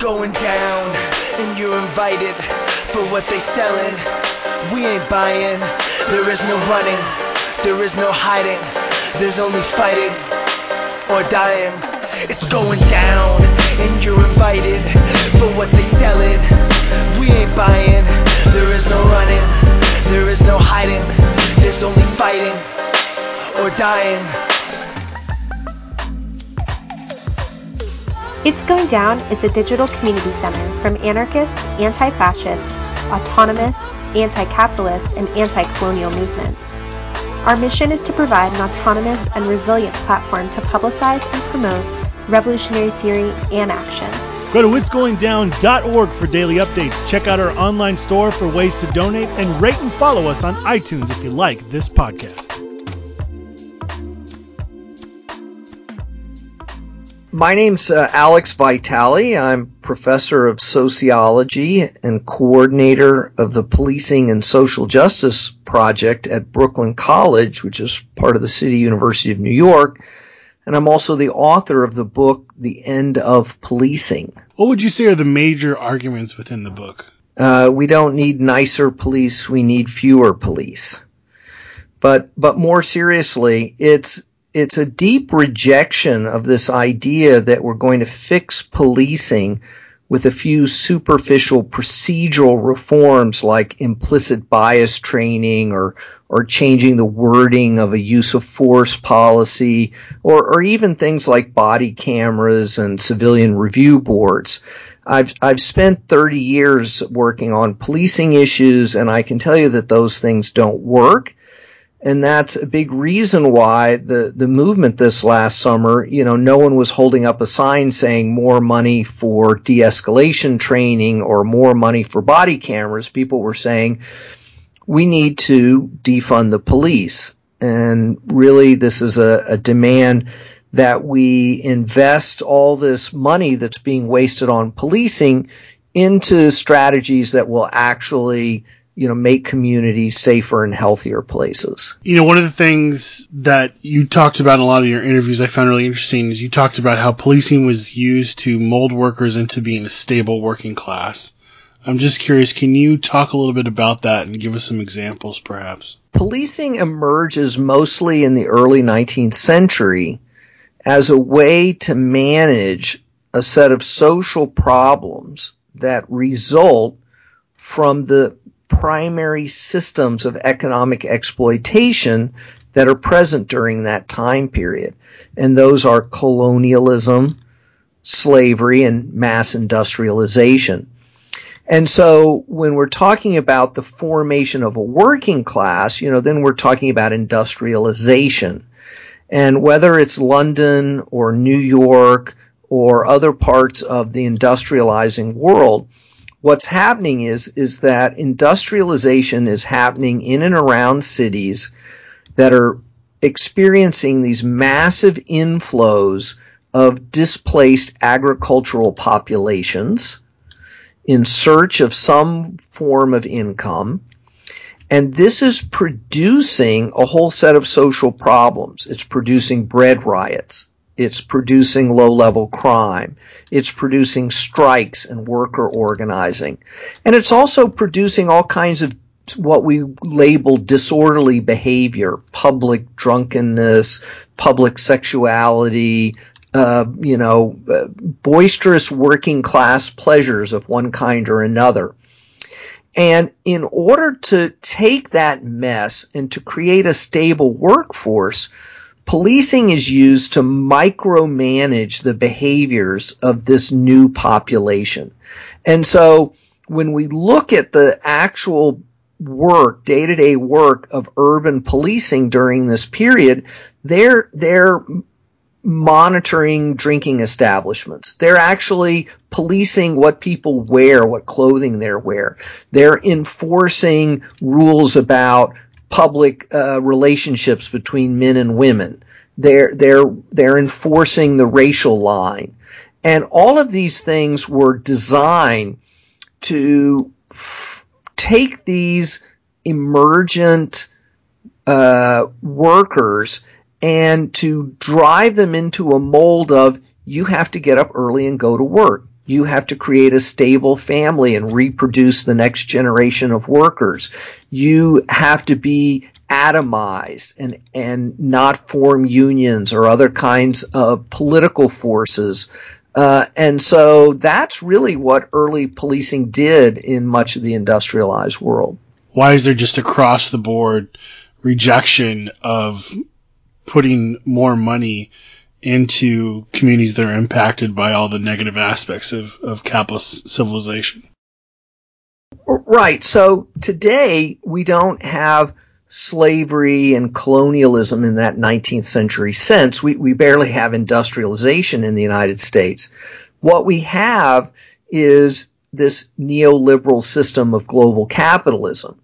going down, and you're invited for what they selling. We ain't buying. There is no running, there is no hiding. There's only fighting or dying. It's going down, and you're invited for what they selling. We ain't buying. There is no running, there is no hiding. There's only fighting or dying. It's Going Down is a digital community center from anarchist, anti-fascist, autonomous, anti-capitalist, and anti-colonial movements. Our mission is to provide an autonomous and resilient platform to publicize and promote revolutionary theory and action. Go to itsgoingdown.org for daily updates. Check out our online store for ways to donate, and rate and follow us on iTunes if you like this podcast. My name's Alex Vitale. I'm professor of sociology and coordinator of the Policing and Social Justice Project at Brooklyn College, which is part of the City University of New York. And I'm also the author of the book, The End of Policing. What would you say are the major arguments within the book? We don't need nicer police, we need fewer police. But more seriously, it's a deep rejection of this idea that we're going to fix policing with a few superficial procedural reforms like implicit bias training or changing the wording of a use of force policy or even things like body cameras and civilian review boards. I've spent 30 years working on policing issues, and I can tell you that those things don't work. And that's a big reason why the movement this last summer, no one was holding up a sign saying more money for de-escalation training or more money for body cameras. People were saying we need to defund the police. And really this is a demand that we invest all this money that's being wasted on policing into strategies that will actually make communities safer and healthier places. One of the things that you talked about in a lot of your interviews I found really interesting is you talked about how policing was used to mold workers into being a stable working class. I'm just curious, can you talk a little bit about that and give us some examples, perhaps? Policing emerges mostly in the early 19th century as a way to manage a set of social problems that result from the primary systems of economic exploitation that are present during that time period. And those are colonialism, slavery, and mass industrialization. And so when we're talking about the formation of a working class, then we're talking about industrialization. And whether it's London or New York or other parts of the industrializing world, what's happening is that industrialization is happening in and around cities that are experiencing these massive inflows of displaced agricultural populations in search of some form of income. And this is producing a whole set of social problems. It's producing bread riots. It's producing low-level crime. It's producing strikes and worker organizing. And it's also producing all kinds of what we label disorderly behavior, public drunkenness, public sexuality, boisterous working class pleasures of one kind or another. And in order to take that mess and to create a stable workforce, policing is used to micromanage the behaviors of this new population. And so when we look at the actual work, day-to-day work of urban policing during this period, they're monitoring drinking establishments. They're actually policing what people wear, what clothing they wear. They're enforcing rules about public relationships between men and women. They're enforcing the racial line. And all of these things were designed to take these emergent workers and to drive them into a mold of you have to get up early and go to work. You have to create a stable family and reproduce the next generation of workers. You have to be atomized and not form unions or other kinds of political forces. And so that's really what early policing did in much of the industrialized world. Why is there just across the board rejection of putting more money into communities that are impacted by all the negative aspects of capitalist civilization? Right. So today we don't have slavery and colonialism in that 19th century sense. We barely have industrialization in the United States. What we have is this neoliberal system of global capitalism,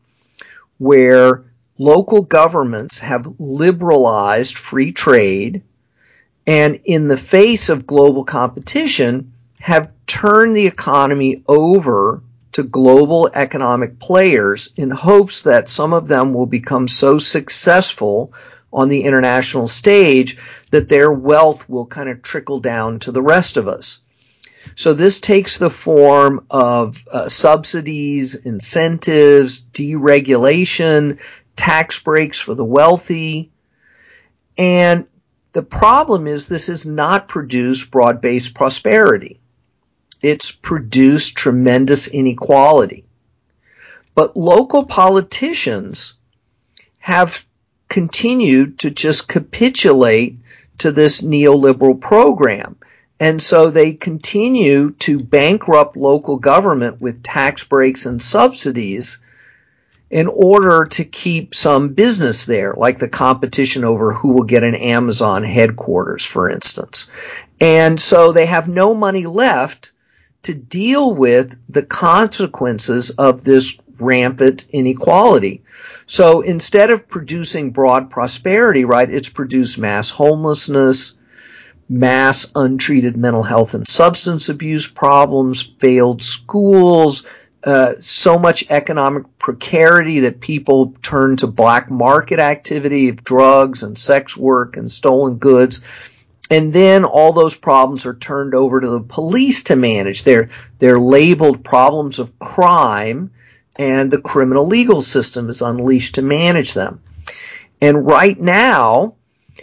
where local governments have liberalized free trade and in the face of global competition have turned the economy over to global economic players in hopes that some of them will become so successful on the international stage that their wealth will kind of trickle down to the rest of us. So this takes the form of subsidies, incentives, deregulation, tax breaks for the wealthy. And the problem is this has not produced broad-based prosperity. It's produced tremendous inequality. But local politicians have continued to just capitulate to this neoliberal program. And so they continue to bankrupt local government with tax breaks and subsidies in order to keep some business there, like the competition over who will get an Amazon headquarters, for instance. And so they have no money left to deal with the consequences of this rampant inequality. So instead of producing broad prosperity, right, it's produced mass homelessness, mass untreated mental health and substance abuse problems, failed schools, so much economic precarity that people turn to black market activity of drugs and sex work and stolen goods. And then all those problems are turned over to the police to manage. They're labeled problems of crime, and the criminal legal system is unleashed to manage them. And right now,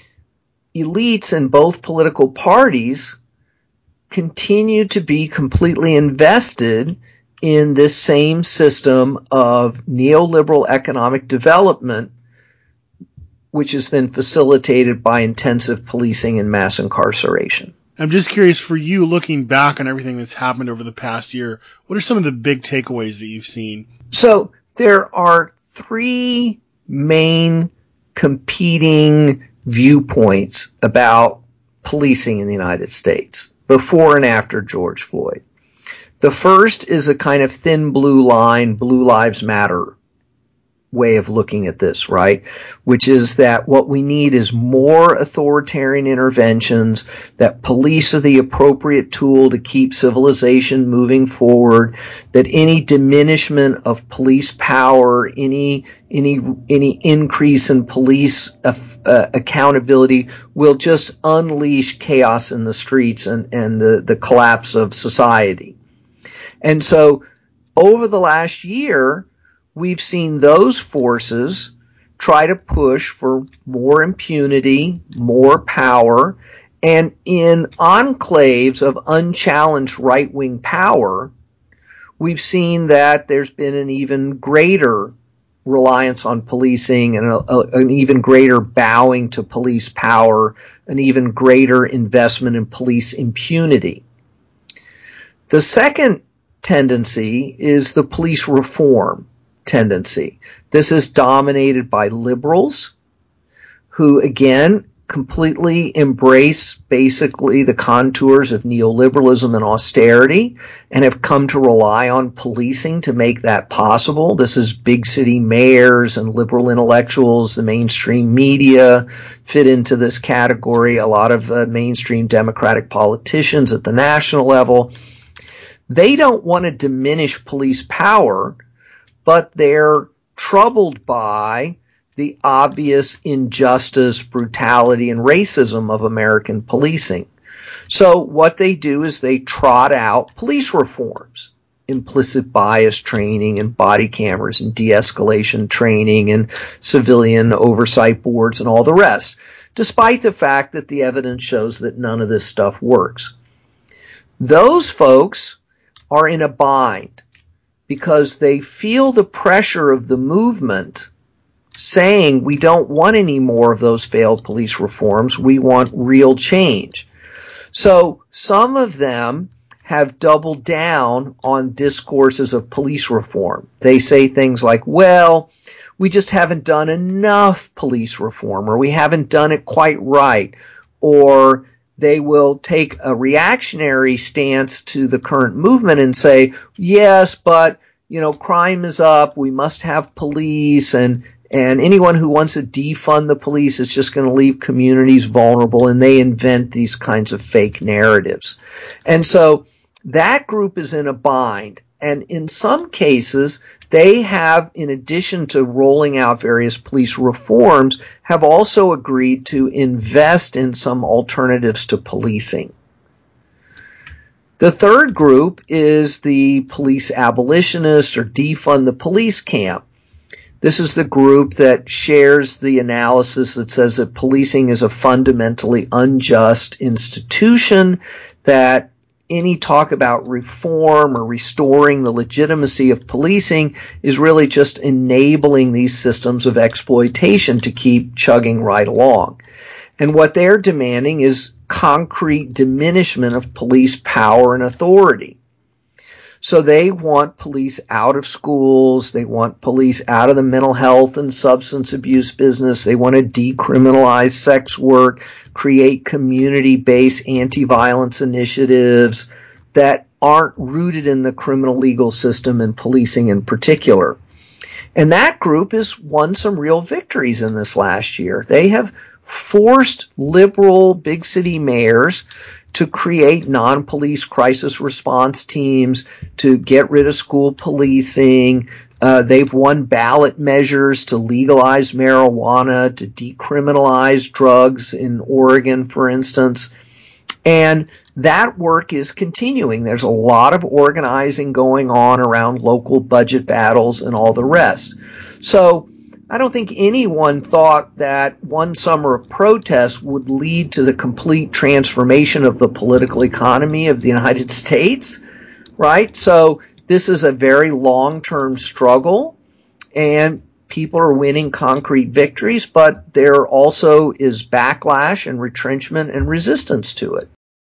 elites in both political parties continue to be completely invested in this same system of neoliberal economic development, which is then facilitated by intensive policing and mass incarceration. I'm just curious, for you, looking back on everything that's happened over the past year, what are some of the big takeaways that you've seen? So there are three main competing viewpoints about policing in the United States before and after George Floyd. The first is a kind of thin blue line, Blue Lives Matter way of looking at this, right? Which is that what we need is more authoritarian interventions, that police are the appropriate tool to keep civilization moving forward, that any diminishment of police power, any increase in police accountability will just unleash chaos in the streets and the collapse of society. And so over the last year, we've seen those forces try to push for more impunity, more power, and in enclaves of unchallenged right-wing power, we've seen that there's been an even greater reliance on policing and an even greater bowing to police power, an even greater investment in police impunity. The second tendency is the police reform tendency. This is dominated by liberals who, again, completely embrace basically the contours of neoliberalism and austerity and have come to rely on policing to make that possible. This is big city mayors and liberal intellectuals. The mainstream media fit into this category. A lot of mainstream Democratic politicians at the national level. They don't want to diminish police power, but they're troubled by the obvious injustice, brutality, and racism of American policing. So what they do is they trot out police reforms, implicit bias training and body cameras and de-escalation training and civilian oversight boards and all the rest, despite the fact that the evidence shows that none of this stuff works. Those folks are in a bind because they feel the pressure of the movement saying we don't want any more of those failed police reforms, we want real change. So some of them have doubled down on discourses of police reform. They say things like, well, we just haven't done enough police reform, or we haven't done it quite right, or they will take a reactionary stance to the current movement and say, yes, but, crime is up, we must have police, and anyone who wants to defund the police is just going to leave communities vulnerable, and they invent these kinds of fake narratives. And so that group is in a bind. And in some cases, they have, in addition to rolling out various police reforms, have also agreed to invest in some alternatives to policing. The third group is the police abolitionist or defund the police camp. This is the group that shares the analysis that says that policing is a fundamentally unjust institution, that any talk about reform or restoring the legitimacy of policing is really just enabling these systems of exploitation to keep chugging right along. And what they're demanding is concrete diminishment of police power and authority. So they want police out of schools, they want police out of the mental health and substance abuse business, they want to decriminalize sex work, create community-based anti-violence initiatives that aren't rooted in the criminal legal system and policing in particular. And that group has won some real victories in this last year. They have forced liberal big city mayors to create non-police crisis response teams, to get rid of school policing. They've won ballot measures to legalize marijuana, to decriminalize drugs in Oregon, for instance. And that work is continuing. There's a lot of organizing going on around local budget battles and all the rest. So I don't think anyone thought that one summer of protests would lead to the complete transformation of the political economy of the United States, right? So this is a very long-term struggle, and people are winning concrete victories, but there also is backlash and retrenchment and resistance to it.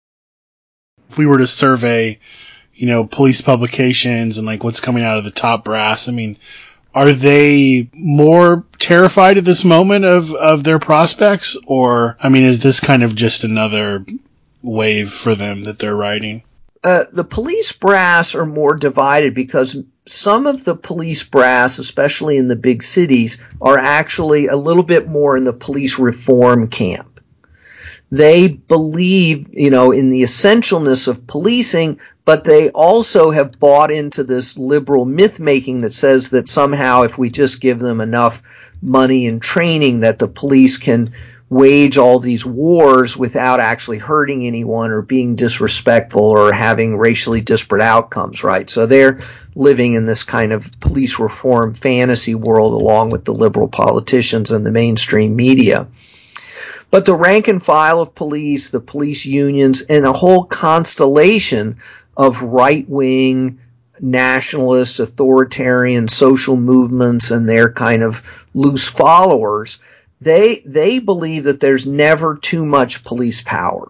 If we were to survey, police publications and like what's coming out of the top brass, are they more terrified at this moment of their prospects? Or, is this kind of just another wave for them that they're riding? The police brass are more divided because some of the police brass, especially in the big cities, are actually a little bit more in the police reform camp. They believe, in the essentialness of policing, but they also have bought into this liberal myth-making that says that somehow if we just give them enough money and training that the police can wage all these wars without actually hurting anyone or being disrespectful or having racially disparate outcomes, right? So they're living in this kind of police reform fantasy world along with the liberal politicians and the mainstream media. But the rank and file of police, the police unions, and a whole constellation of right-wing, nationalist, authoritarian social movements and their kind of loose followers, they believe that there's never too much police power.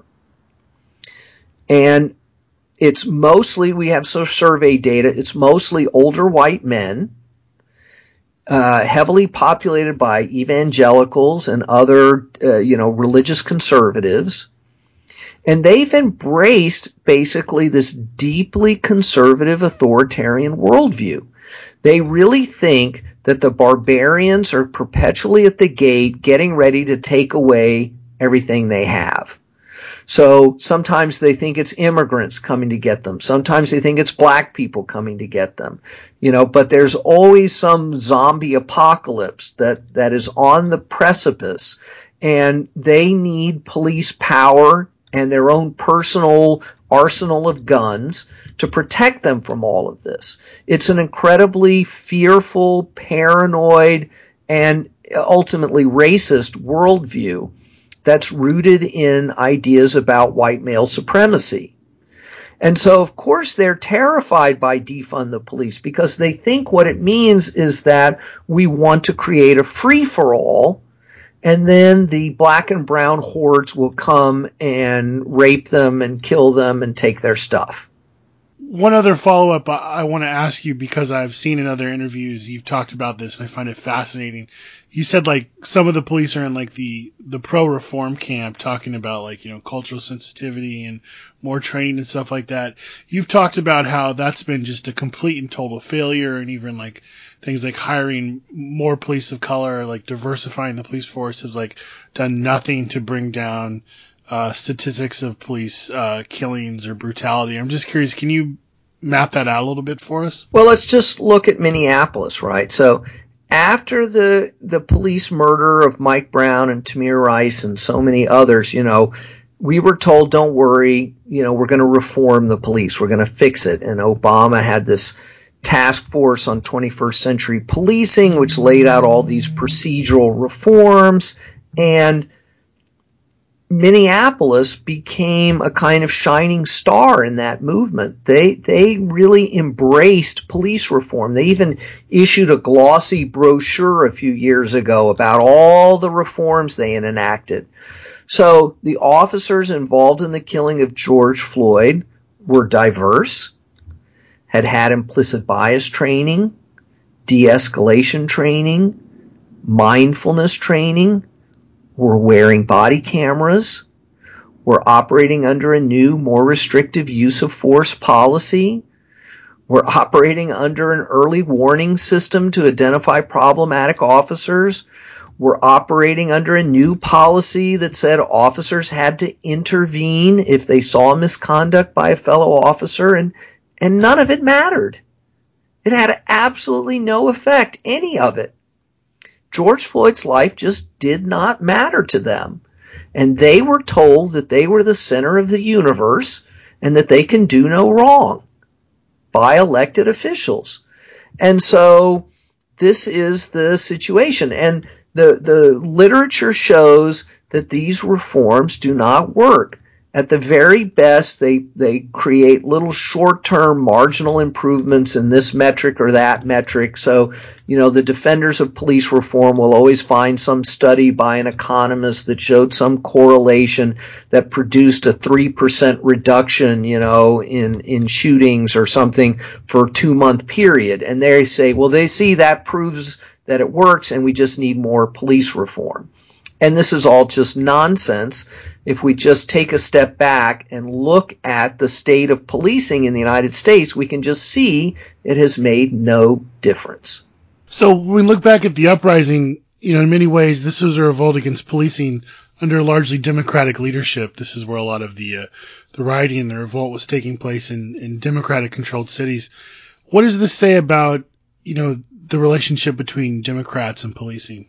And it's mostly, we have survey data, it's mostly older white men, heavily populated by evangelicals and other, religious conservatives. And they've embraced basically this deeply conservative authoritarian worldview. They really think that the barbarians are perpetually at the gate getting ready to take away everything they have. So sometimes they think it's immigrants coming to get them. Sometimes they think it's black people coming to get them. But there's always some zombie apocalypse that is on the precipice, and they need police power and their own personal arsenal of guns to protect them from all of this. It's an incredibly fearful, paranoid, and ultimately racist worldview that's rooted in ideas about white male supremacy. And so, of course, they're terrified by defund the police because they think what it means is that we want to create a free-for-all, and then the black and brown hordes will come and rape them and kill them and take their stuff. One other follow-up I want to ask you, because I've seen in other interviews you've talked about this and I find it fascinating. You said like some of the police are in like the pro-reform camp, talking about like, you know, cultural sensitivity and more training and stuff like that. You've talked about how that's been just a complete and total failure, and even like things like hiring more police of color, like diversifying the police force has like done nothing to bring down statistics of police killings or brutality. I'm just curious, can you map that out a little bit for us? Well, let's just look at Minneapolis, right? So after the police murder of Mike Brown and Tamir Rice and so many others, you know, we were told, don't worry, you know, we're going to reform the police. We're going to fix it. And Obama had this task force on 21st century policing, which laid out all these procedural reforms, and Minneapolis became a kind of shining star in that movement. They really embraced police reform. They even issued a glossy brochure a few years ago about all the reforms they had enacted. So the officers involved in the killing of George Floyd were diverse, had implicit bias training, de-escalation training, mindfulness training, were wearing body cameras, were operating under a new, more restrictive use of force policy, were operating under an early warning system to identify problematic officers, were operating under a new policy that said officers had to intervene if they saw misconduct by a fellow officer, and none of it mattered. It had absolutely no effect, any of it. George Floyd's life just did not matter to them. And they were told that they were the center of the universe and that they can do no wrong by elected officials. And so this is the situation. And the literature shows that these reforms do not work. At the very best, they create little short-term marginal improvements in this metric or that metric. So, you know, the defenders of police reform will always find some study by an economist that showed some correlation that produced a 3% reduction, you know, in shootings or something for a 2-month period. And they say, well, they see that proves that it works and we just need more police reform. And this is all just nonsense. If we just take a step back and look at the state of policing in the United States, we can just see it has made no difference. So when we look back at the uprising, you know, in many ways, this was a revolt against policing under largely Democratic leadership. This is where a lot of the rioting and the revolt was taking place in Democratic-controlled cities. What does this say about, you know, the relationship between Democrats and policing?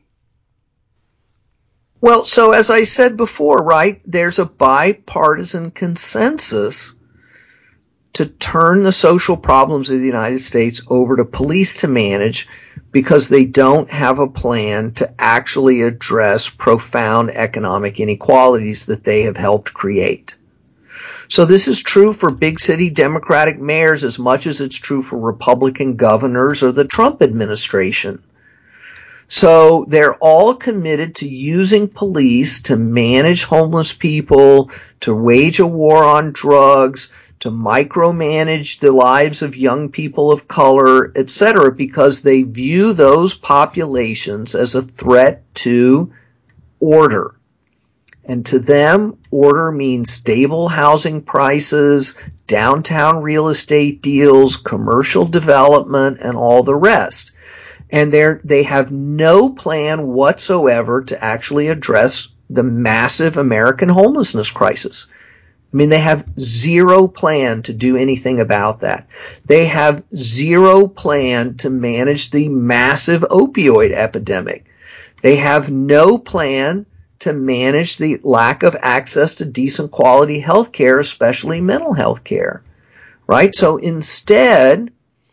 Well, so as I said before, right, there's a bipartisan consensus to turn the social problems of the United States over to police to manage because they don't have a plan to actually address profound economic inequalities that they have helped create. So this is true for big city Democratic mayors as much as it's true for Republican governors or the Trump administration. So they're all committed to using police to manage homeless people, to wage a war on drugs, to micromanage the lives of young people of color, etc., because they view those populations as a threat to order. And to them, order means stable housing prices, downtown real estate deals, commercial development, and all the rest. And they have no plan whatsoever to actually address the massive American homelessness crisis. I mean, they have zero plan to do anything about that. They have zero plan to manage the massive opioid epidemic. They have no plan to to manage the lack of access to decent quality health care, especially mental health care, right? So instead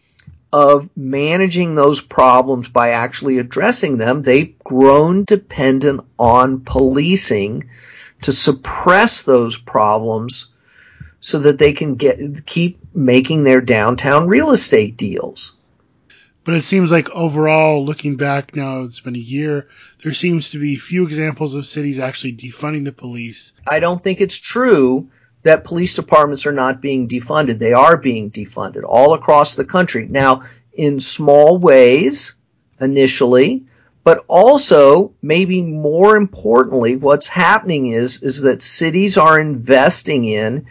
of managing those problems by actually addressing them, they've grown dependent on policing to suppress those problems so that they can keep making their downtown real estate deals. But it seems like overall, looking back now, it's been a year, there seems to be few examples of cities actually defunding the police. I don't think it's true that police departments are not being defunded. They are being defunded all across the country. Now, in small ways initially, but also, maybe more importantly, what's happening is that cities are investing in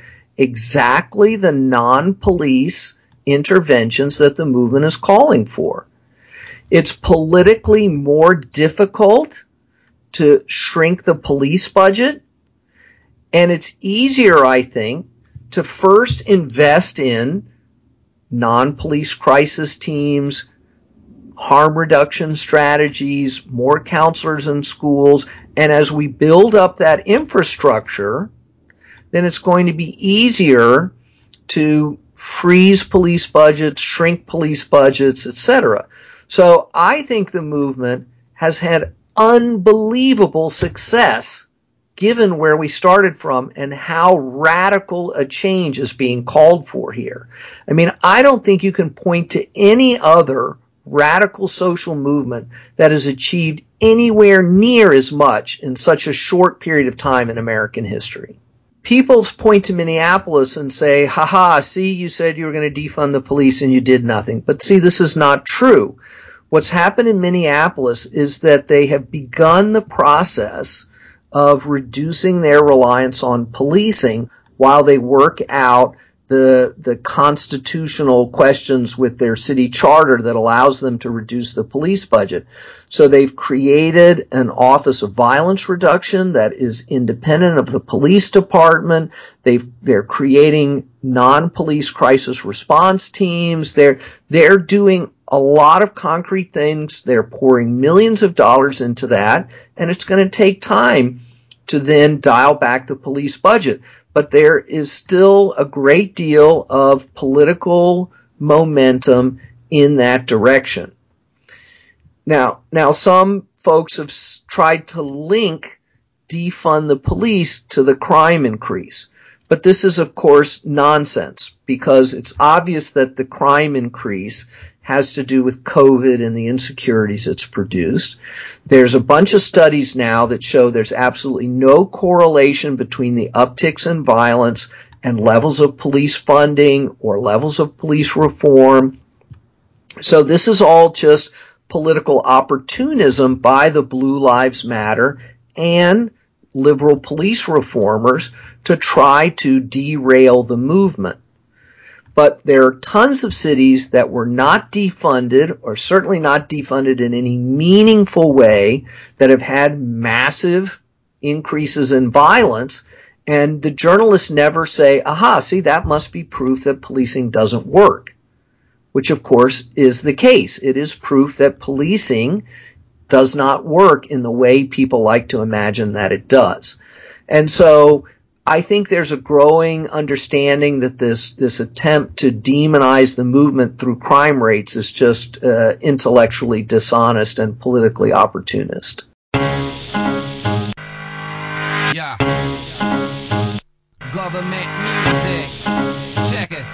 exactly the non-police interventions that the movement is calling for. It's politically more difficult to shrink the police budget, and it's easier, I think, to first invest in non-police crisis teams, harm reduction strategies, more counselors in schools, and as we build up that infrastructure, then it's going to be easier to freeze police budgets, shrink police budgets, etc. So I think the movement has had unbelievable success given where we started from and how radical a change is being called for here. I mean, I don't think you can point to any other radical social movement that has achieved anywhere near as much in such a short period of time in American history. People point to Minneapolis and say, haha, see, you said you were going to defund the police and you did nothing. But see, this is not true. What's happened in Minneapolis is that they have begun the process of reducing their reliance on policing while they work out the constitutional questions with their city charter that allows them to reduce the police budget. So they've created an Office of Violence Reduction that is independent of the police department. They're creating non-police crisis response teams. They're doing a lot of concrete things. They're pouring millions of dollars into that, and it's going to take time to then dial back the police budget. But there is still a great deal of political momentum in that direction. Now some folks have tried to link defund the police to the crime increase. But this is, of course, nonsense, because it's obvious that the crime increase has to do with COVID and the insecurities it's produced. There's a bunch of studies now that show there's absolutely no correlation between the upticks in violence and levels of police funding or levels of police reform. So this is all just political opportunism by the Blue Lives Matter and liberal police reformers to try to derail the movement. But there are tons of cities that were not defunded, or certainly not defunded in any meaningful way, that have had massive increases in violence, and the journalists never say, aha, see, that must be proof that policing doesn't work, which of course is the case. It is proof that policing does not work in the way people like to imagine that it does. And so I think there's a growing understanding that this attempt to demonize the movement through crime rates is just intellectually dishonest and politically opportunist. Yeah. Government music. Check it.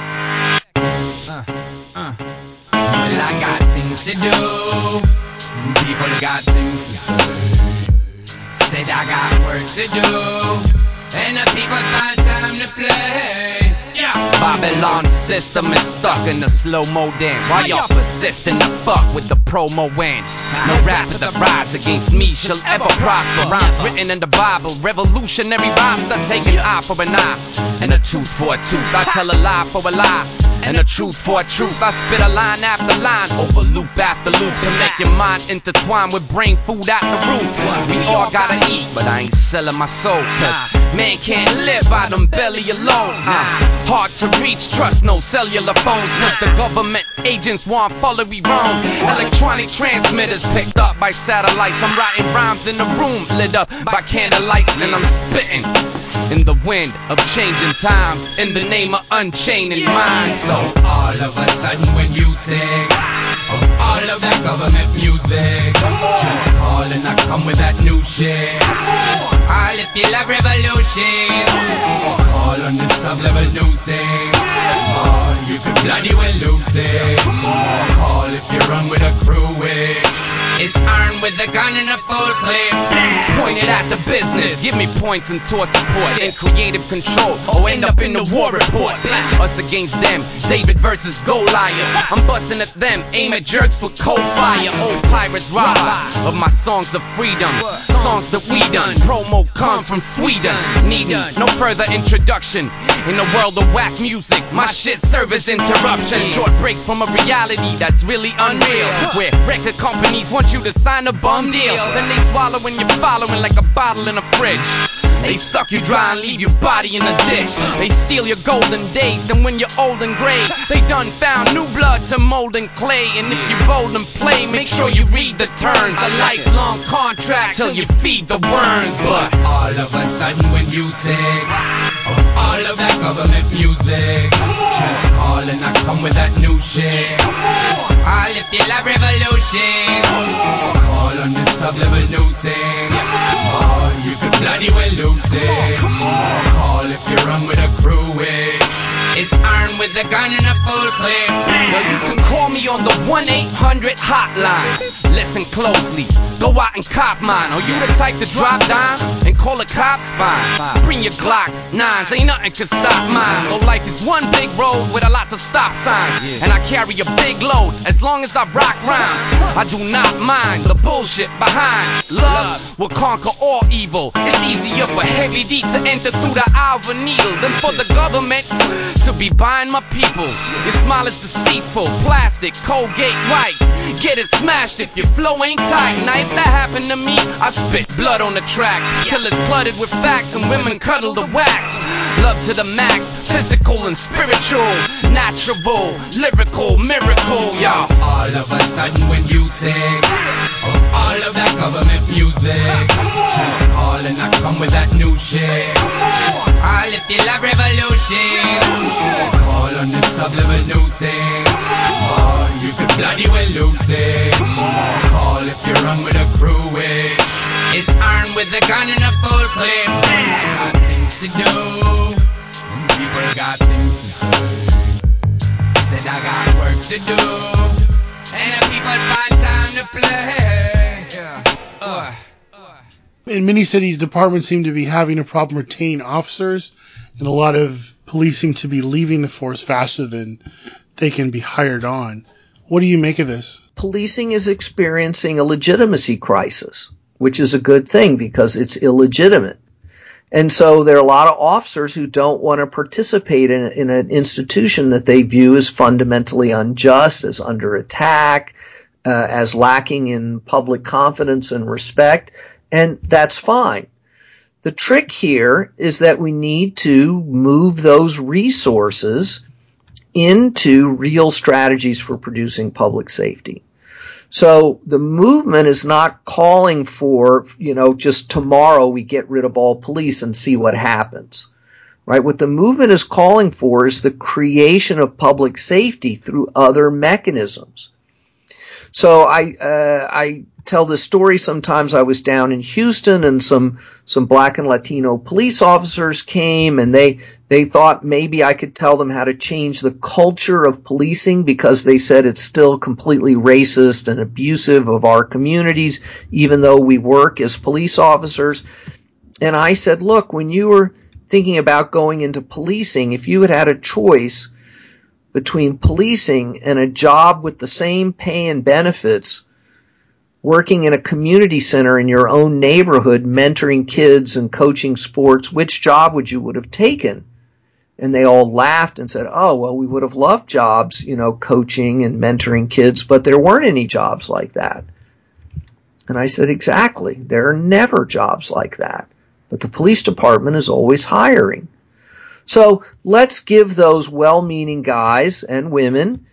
Well, I got things to do. People got things to say. Said I got work to do. And the people find time to play. Yeah. Babylon's system is stuck in the slow-mo dance. Why y'all persisting to fuck with the promo win? No rapper that rise against me shall ever prosper. Rhymes written in the Bible, revolutionary roster, taking eye for an eye and a tooth for a tooth. I tell a lie for a lie and a truth for a truth. I spit a line after line, over loop after loop, to make your mind intertwine with brain food out the root. We all gotta eat, but I ain't selling my soul, cause man can't live by them belly alone. Hard to reach, trust no cellular phones, cause the government agents want follow we wrong. Electronic transmitters is picked up by satellites. I'm writing rhymes in a room lit up by candlelight, and I'm spitting in the wind of changing times in the name of unchaining minds. So all of a sudden when you sing all of that government music, just call and I come with that new shit. Just call if you love revolution, or call on the sub-level music, or you could bloody well lose it, or call if you run with a crew which is armed with a gun and a full clip pointed at the business. Give me points and tour support and creative control, or end up in the war report. Us against them, David versus Goliath. I'm busting at them, aim at jerks with cold fire. Old pirates rob of my songs of freedom, songs that we done. Promo comes from Sweden, needing no further introduction. In a world of whack music, my shit service interruption. Short breaks from a reality that's really unreal, where record companies want you to sign a bum deal, then they swallow when you're following like a bottle in a fridge. They suck you dry and leave your body in a dish. They steal your golden days, then when you're old and gray, they done found new blood to mold and clay. And if you bold and play, make sure you read the terms. A lifelong contract till you feed the worms. But all of a sudden when you sing all of that government music, just call and I come with that new shit. Just call if you love revolution, or call on the sub-level music, or you could bloody well lose it, or call if you run with a crew which is armed with a gun and a full clip. Now you can call me on the 1-800 hotline. Listen closely, go out and cop mine. Are you the type to drop dimes and call the cops? Fine, bring your Glocks, 9s, ain't nothing can stop mine. Though life is one big road with a lot of stop signs, and I carry a big load as long as I rock rhymes. I do not mind the bullshit behind. Love will conquer all evil. It's easier for Heavy D to enter through the eye of a needle than for the government to be buying my people. Your smile is deceitful, plastic, Colgate white. Get it smashed if your flow ain't tight. Now if that happened to me, I spit blood on the tracks till it's flooded with facts and women cuddle the wax. Love to the max, physical and spiritual, natural, lyrical, miracle, y'all. All of a sudden when you sing all of that government music, just call and I come with that new shit. Just call if you love revolution, or call on the sub-level music, or you could bloody well lose it, or call if you run with a crew which is armed with a gun and a full clip. Got things to do, people got things to say. Said I got work to do, and the people find time to play. In many cities, departments seem to be having a problem retaining officers, and a lot of police seem to be leaving the force faster than they can be hired on. What do you make of this? Policing is experiencing a legitimacy crisis, which is a good thing because it's illegitimate. And so there are a lot of officers who don't want to participate in an institution that they view as fundamentally unjust, as under attack, as lacking in public confidence and respect, and that's fine. The trick here is that we need to move those resources into real strategies for producing public safety. So the movement is not calling for, just tomorrow we get rid of all police and see what happens, right? What the movement is calling for is the creation of public safety through other mechanisms. So I tell this story sometimes. I was down in Houston and some black and Latino police officers came and they thought maybe I could tell them how to change the culture of policing because they said it's still completely racist and abusive of our communities, even though we work as police officers. And I said, look, when you were thinking about going into policing, if you had a choice between policing and a job with the same pay and benefits, working in a community center in your own neighborhood, mentoring kids and coaching sports, which job would you have taken? And they all laughed and said, oh, well, we would have loved jobs, coaching and mentoring kids, but there weren't any jobs like that. And I said, exactly. There are never jobs like that. But the police department is always hiring. So let's give those well-meaning guys and women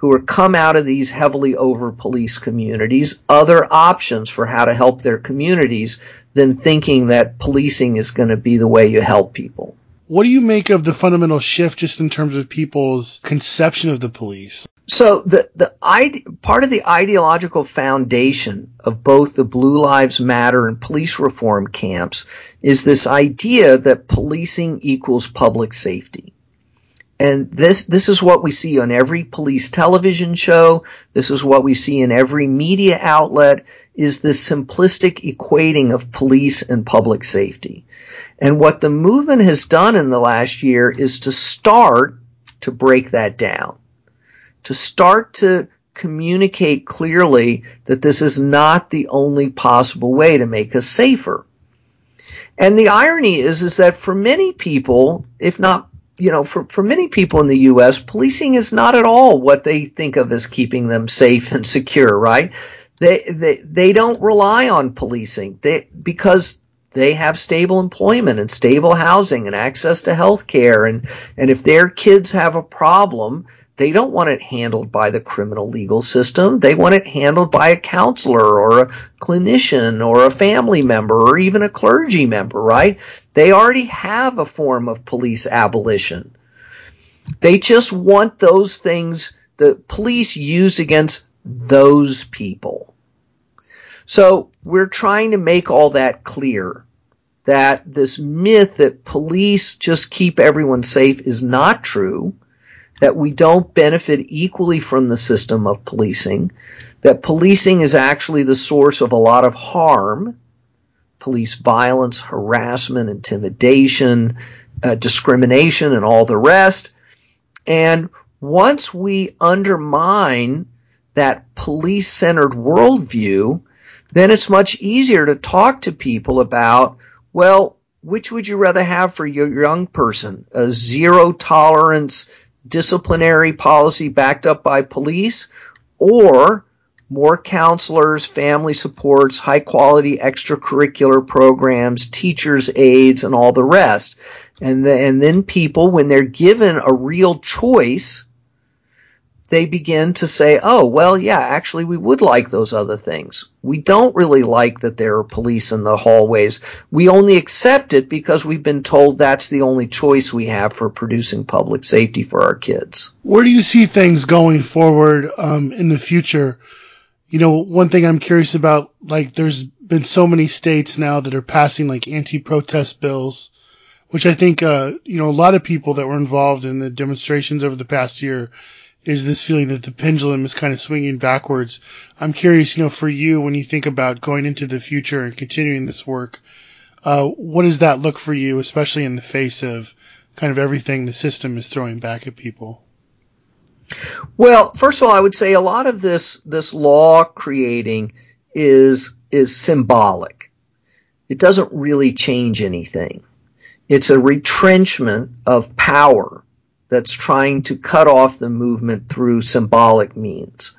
who are come out of these heavily over-policed communities other options for how to help their communities than thinking that policing is going to be the way you help people. What do you make of the fundamental shift just in terms of people's conception of the police? So part of the ideological foundation of both the Blue Lives Matter and police reform camps is this idea that policing equals public safety. And this is what we see on every police television show. This is what we see in every media outlet, is this simplistic equating of police and public safety. And what the movement has done in the last year is to start to break that down, to start to communicate clearly that this is not the only possible way to make us safer. And the irony is that for many people, if not, for many people in the U.S., policing is not at all what they think of as keeping them safe and secure, right? They don't rely on policing because they have stable employment and stable housing and access to health care. And if their kids have a problem, they don't want it handled by the criminal legal system. They want it handled by a counselor or a clinician or a family member or even a clergy member, right? They already have a form of police abolition. They just want those things the police use against those people. So we're trying to make all that clear, that this myth that police just keep everyone safe is not true, that we don't benefit equally from the system of policing, that policing is actually the source of a lot of harm, police violence, harassment, intimidation, discrimination, and all the rest. And once we undermine that police-centered worldview, then it's much easier to talk to people about, well, which would you rather have for your young person? A zero-tolerance disciplinary policy backed up by police, or more counselors, family supports, high-quality extracurricular programs, teachers' aides, and all the rest. And then people, when they're given a real choice, they begin to say, oh, well, yeah, actually, we would like those other things. We don't really like that there are police in the hallways. We only accept it because we've been told that's the only choice we have for producing public safety for our kids. Where do you see things going forward in the future? One thing I'm curious about, there's been so many states now that are passing, anti-protest bills, which I think, a lot of people that were involved in the demonstrations over the past year is this feeling that the pendulum is kind of swinging backwards. I'm curious, for you, when you think about going into the future and continuing this work, what does that look for you, especially in the face of kind of everything the system is throwing back at people? Well, first of all, I would say a lot of this law creating is symbolic. It doesn't really change anything. It's a retrenchment of power that's trying to cut off the movement through symbolic means.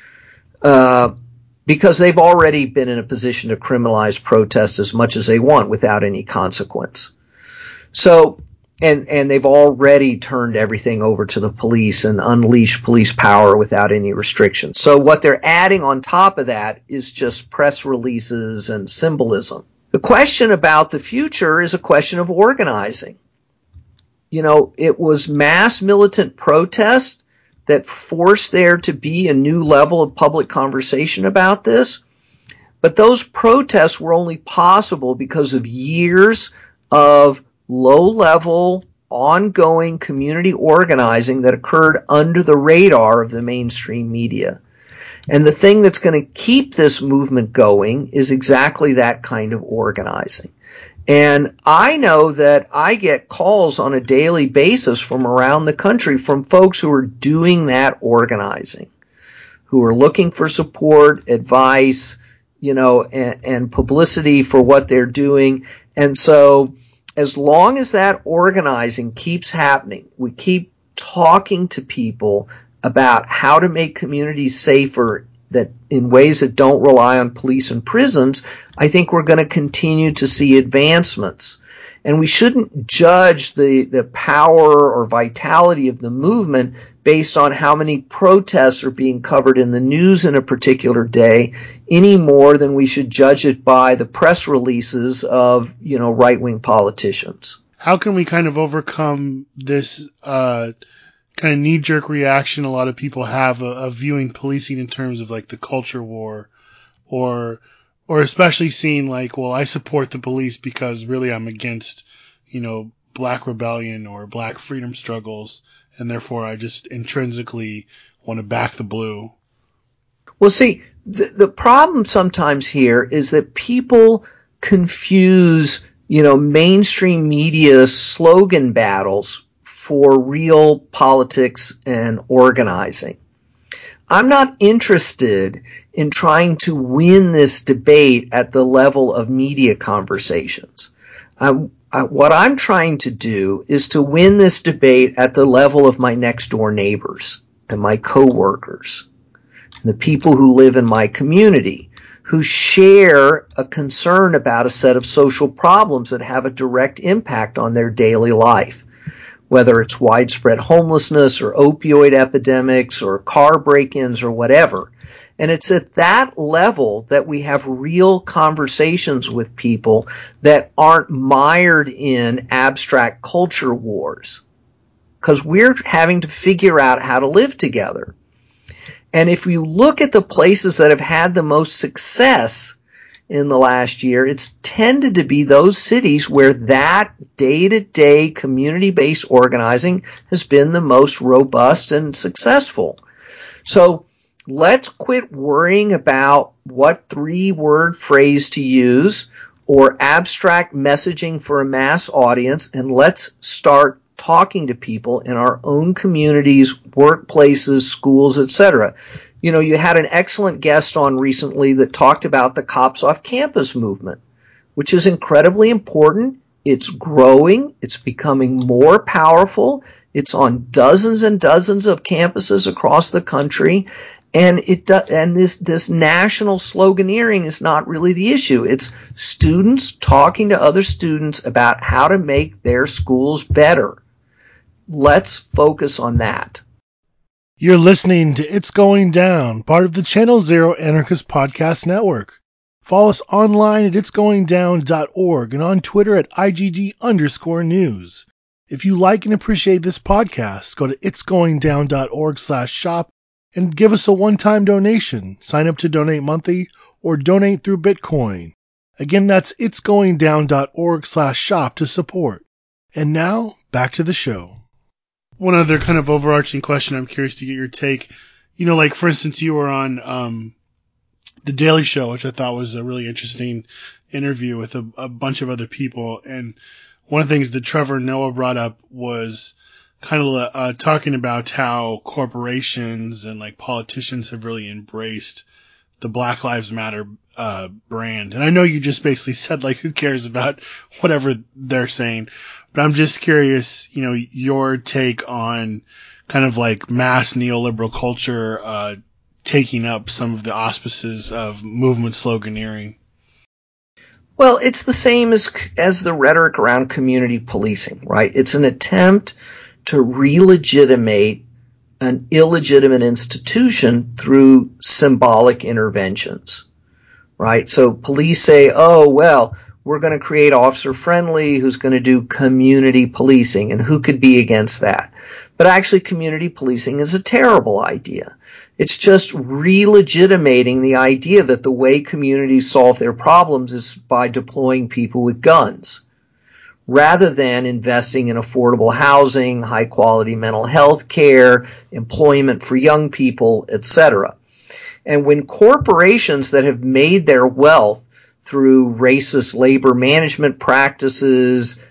Because they've already been in a position to criminalize protest as much as they want without any consequence. So, and they've already turned everything over to the police and unleashed police power without any restrictions. So what they're adding on top of that is just press releases and symbolism. The question about the future is a question of organizing. It was mass militant protest that forced there to be a new level of public conversation about this. But those protests were only possible because of years of low-level, ongoing community organizing that occurred under the radar of the mainstream media. And the thing that's going to keep this movement going is exactly that kind of organizing. And I know that I get calls on a daily basis from around the country from folks who are doing that organizing, who are looking for support, advice, and publicity for what they're doing. And so as long as that organizing keeps happening, we keep talking to people about how to make communities safer that in ways that don't rely on police and prisons, I think we're going to continue to see advancements. And we shouldn't judge the power or vitality of the movement based on how many protests are being covered in the news in a particular day, any more than we should judge it by the press releases of, right-wing politicians. How can we kind of overcome this kind of knee-jerk reaction a lot of people have of viewing policing in terms of like the culture war, or especially seeing like, well, I support the police because really I'm against, black rebellion or black freedom struggles, and therefore I just intrinsically want to back the blue. Well, see, the problem sometimes here is that people confuse, mainstream media slogan battles for real politics and organizing. I'm not interested in trying to win this debate at the level of media conversations. What I'm trying to do is to win this debate at the level of my next door neighbors and my coworkers, and the people who live in my community, who share a concern about a set of social problems that have a direct impact on their daily life, whether it's widespread homelessness or opioid epidemics or car break-ins or whatever. And it's at that level that we have real conversations with people that aren't mired in abstract culture wars, because we're having to figure out how to live together. And if you look at the places that have had the most success in the last year, it's tended to be those cities where that day-to-day community-based organizing has been the most robust and successful. So let's quit worrying about what 3-word phrase to use or abstract messaging for a mass audience, and let's start talking to people in our own communities, workplaces, schools, etc. You had an excellent guest on recently that talked about the Cops Off Campus movement, which is incredibly important. It's growing. It's becoming more powerful. It's on dozens and dozens of campuses across the country. And this national sloganeering is not really the issue. It's students talking to other students about how to make their schools better. Let's focus on that. You're listening to It's Going Down, part of the Channel Zero Anarchist Podcast Network. Follow us online at itsgoingdown.org and on Twitter at IGD_news. If you like and appreciate this podcast, go to itsgoingdown.org/shop and give us a one-time donation. Sign up to donate monthly or donate through Bitcoin. Again, that's itsgoingdown.org/shop to support. And now, back to the show. One other kind of overarching question I'm curious to get your take. Like, for instance, you were on The Daily Show, which I thought was a really interesting interview with a bunch of other people. And one of the things that Trevor Noah brought up was kind of talking about how corporations and like politicians have really embraced the Black Lives Matter brand. And I know you just basically said, like, who cares about whatever they're saying, but I'm just curious, your take on kind of like mass neoliberal culture taking up some of the auspices of movement sloganeering. Well, it's the same as the rhetoric around community policing, right? It's an attempt to re-legitimate an illegitimate institution through symbolic interventions, right? So police say, oh, well, we're going to create Officer Friendly, who's going to do community policing, and who could be against that? But actually, community policing is a terrible idea. It's just re-legitimating the idea that the way communities solve their problems is by deploying people with guns, rather than investing in affordable housing, high-quality mental health care, employment for young people, etc. And when corporations that have made their wealth through racist labor management practices,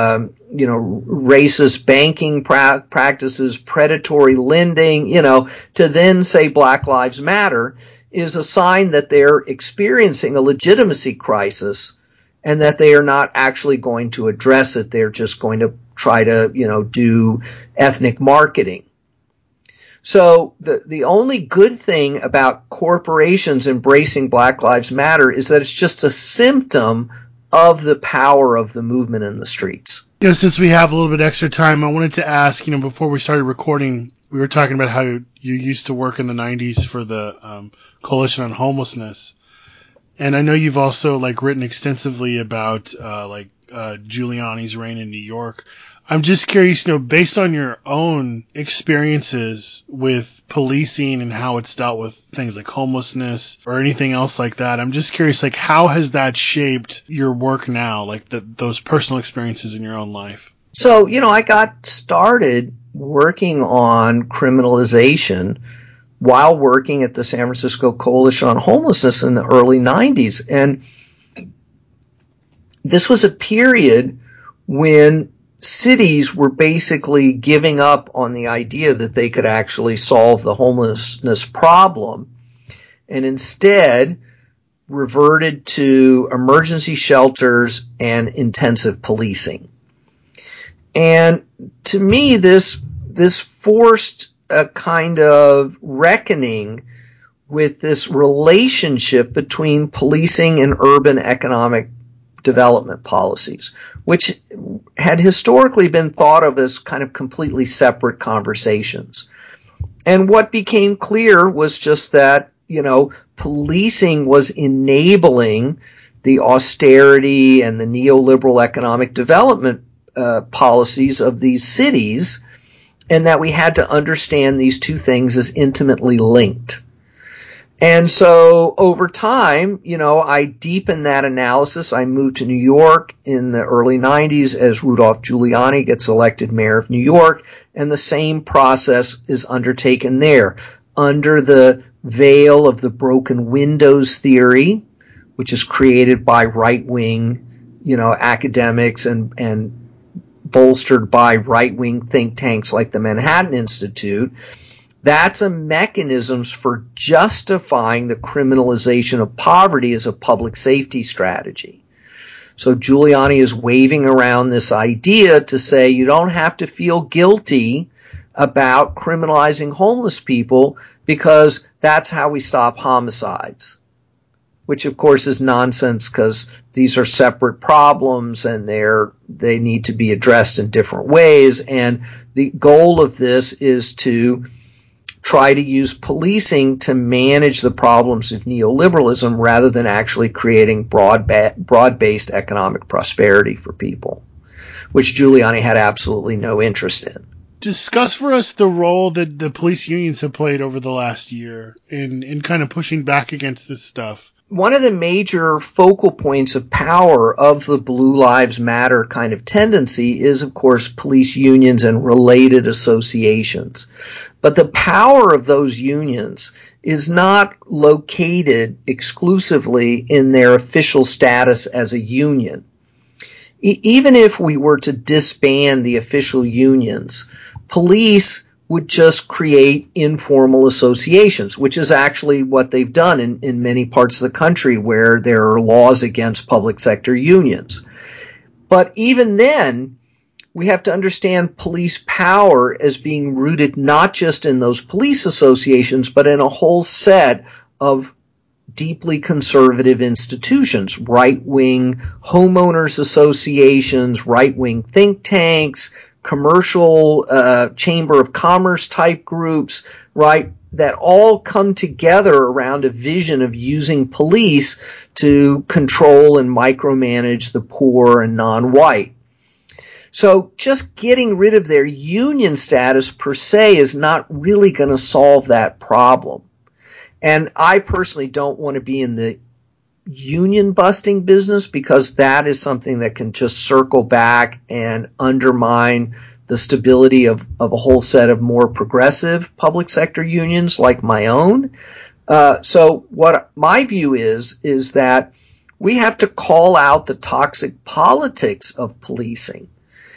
racist banking practices, predatory lending, to then say Black Lives Matter is a sign that they're experiencing a legitimacy crisis and that they are not actually going to address it. They're just going to try to, do ethnic marketing. So the only good thing about corporations embracing Black Lives Matter is that it's just a symptom of the power of the movement in the streets. Since we have a little bit extra time, I wanted to ask, before we started recording, we were talking about how you used to work in the 90s for the Coalition on Homelessness. And I know you've also written extensively about Giuliani's reign in New York. I'm just curious, based on your own experiences with policing and how it's dealt with things like homelessness or anything else like that, I'm just curious, how has that shaped your work now, those personal experiences in your own life? So, I got started working on criminalization while working at the San Francisco Coalition on Homelessness in the early 90s. And this was a period when cities were basically giving up on the idea that they could actually solve the homelessness problem, and instead reverted to emergency shelters and intensive policing. And to me, this forced a kind of reckoning with this relationship between policing and urban economic development policies, which had historically been thought of as kind of completely separate conversations. And what became clear was just that, policing was enabling the austerity and the neoliberal economic development policies of these cities, and that we had to understand these two things as intimately linked. And so over time, I deepened that analysis. I moved to New York in the early 90s as Rudolph Giuliani gets elected mayor of New York, and the same process is undertaken there under the veil of the broken windows theory, which is created by right-wing, academics and bolstered by right-wing think tanks like the Manhattan Institute. That's a mechanism for justifying the criminalization of poverty as a public safety strategy. So Giuliani is waving around this idea to say you don't have to feel guilty about criminalizing homeless people because that's how we stop homicides, which of course is nonsense because these are separate problems and they need to be addressed in different ways. And the goal of this is to try to use policing to manage the problems of neoliberalism rather than actually creating broad-based economic prosperity for people, which Giuliani had absolutely no interest in. Discuss for us the role that the police unions have played over the last year in kind of pushing back against this stuff. One of the major focal points of power of the Blue Lives Matter kind of tendency is, of course, police unions and related associations. But the power of those unions is not located exclusively in their official status as a union. Even if we were to disband the official unions, police would just create informal associations, which is actually what they've done in many parts of the country where there are laws against public sector unions. But even then, we have to understand police power as being rooted not just in those police associations, but in a whole set of deeply conservative institutions, right-wing homeowners associations, right-wing think tanks, commercial chamber of commerce type groups, right, that all come together around a vision of using police to control and micromanage the poor and non-white. So just getting rid of their union status per se is not really going to solve that problem. And I personally don't want to be in the union busting business because that is something that can just circle back and undermine the stability of a whole set of more progressive public sector unions like my own. So what my view is that we have to call out the toxic politics of policing,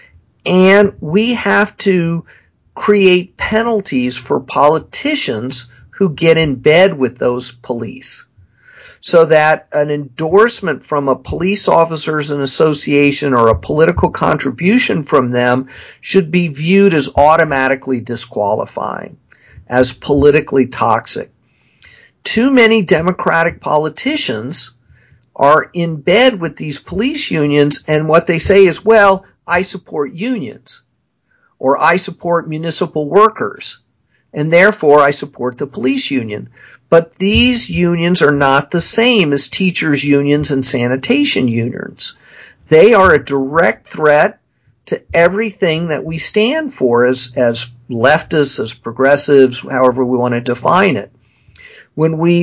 and we have to create penalties for politicians who get in bed with those police, so that an endorsement from a police officers and association or a political contribution from them should be viewed as automatically disqualifying, as politically toxic. Too many Democratic politicians are in bed with these police unions, and what they say is, well, I support unions, or I support municipal workers. and therefore I support the police union. But these unions are not the same as teachers' unions and sanitation unions. They are a direct threat to everything that we stand for as leftists, as progressives, however we want to define it. When we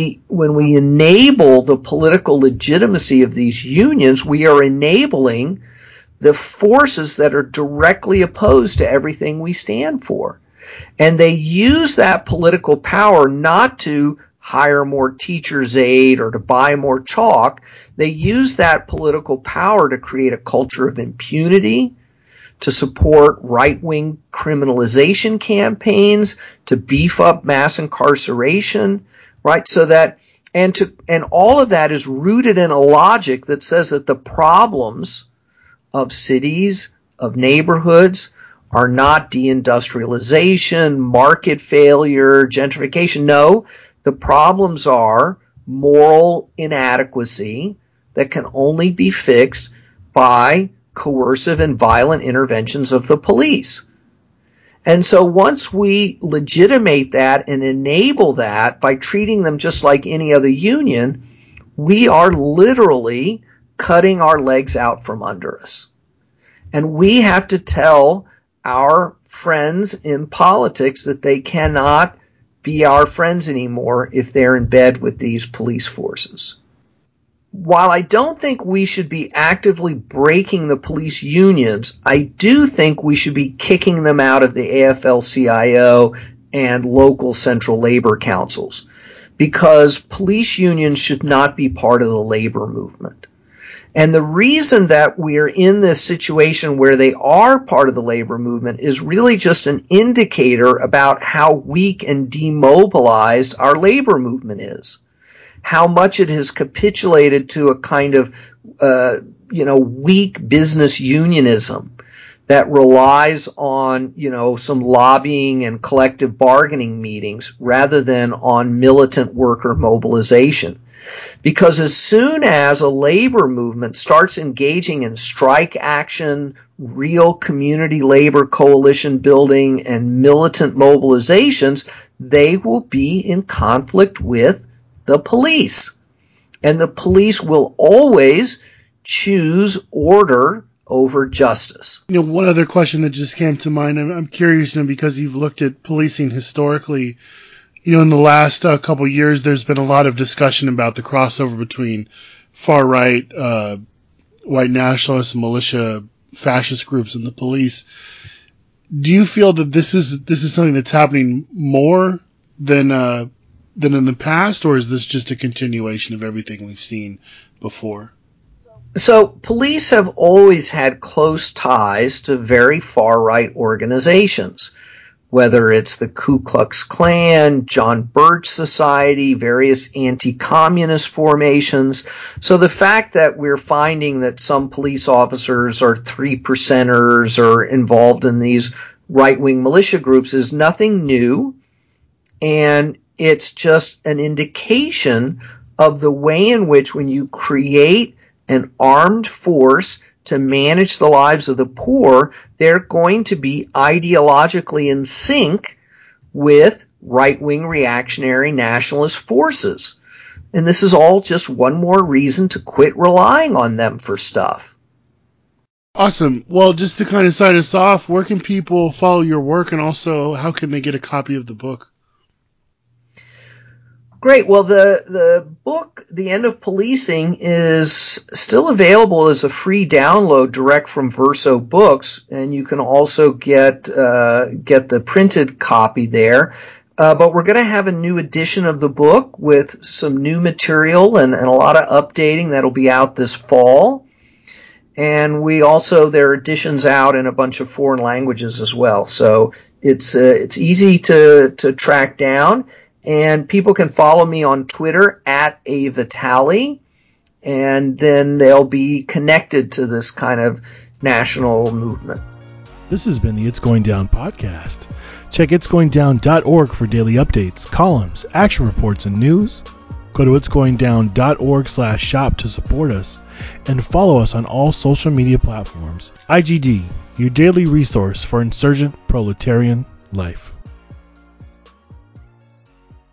enable the political legitimacy of these unions, we are enabling the forces that are directly opposed to everything we stand for. And they use that political power not to hire more teachers' aid or to buy more chalk. They use that political power to create a culture of impunity, to support right-wing criminalization campaigns, to beef up mass incarceration, right? So that, and all of that is rooted in a logic that says that the problems of cities, of neighborhoods, are not deindustrialization, market failure, gentrification. No, the problems are moral inadequacy that can only be fixed by coercive and violent interventions of the police. And so once we legitimate that and enable that by treating them just like any other union, we are literally cutting our legs out from under us. And we have to tell our friends in politics that they cannot be our friends anymore if they're in bed with these police forces. While I don't think we should be actively breaking the police unions, I do think we should be kicking them out of the AFL-CIO and local central labor councils, because police unions should not be part of the labor movement. And the reason that we're in this situation where they are part of the labor movement is really just an indicator about how weak and demobilized our labor movement is. How much it has capitulated to a kind of, weak business unionism that relies on, some lobbying and collective bargaining meetings rather than on militant worker mobilization. Because as soon as a labor movement starts engaging in strike action, real community labor coalition building, and militant mobilizations, they will be in conflict with the police. And the police will always choose order over justice. One other question that just came to mind, I'm curious, because you've looked at policing historically. In the last couple years, there's been a lot of discussion about the crossover between far-right, white nationalists, militia, fascist groups, and the police. Do you feel that this is something that's happening more than in the past, or is this just a continuation of everything we've seen before? So police have always had close ties to very far-right organizations, whether it's the Ku Klux Klan, John Birch Society, various anti-communist formations. So the fact that we're finding that some police officers are 3%ers or involved in these right-wing militia groups is nothing new, and it's just an indication of the way in which when you create an armed force to manage the lives of the poor, they're going to be ideologically in sync with right-wing reactionary nationalist forces. And this is all just one more reason to quit relying on them for stuff. Awesome. Well, just to kind of sign us off, where can people follow your work, and also how can they get a copy of the book? Great. Well, the book, The End of Policing, is still available as a free download direct from Verso Books, and you can also get the printed copy there. But we're going to have a new edition of the book with some new material and a lot of updating that'll be out this fall. And there are editions out in a bunch of foreign languages as well. So it's easy to track down. And people can follow me on Twitter @avitali, and then they'll be connected to this kind of national movement. This has been the It's Going Down podcast. Check itsgoingdown.org for daily updates, columns, action reports, and news. Go to itsgoingdown.org/shop to support us, and follow us on all social media platforms. IGD, your daily resource for insurgent proletarian life.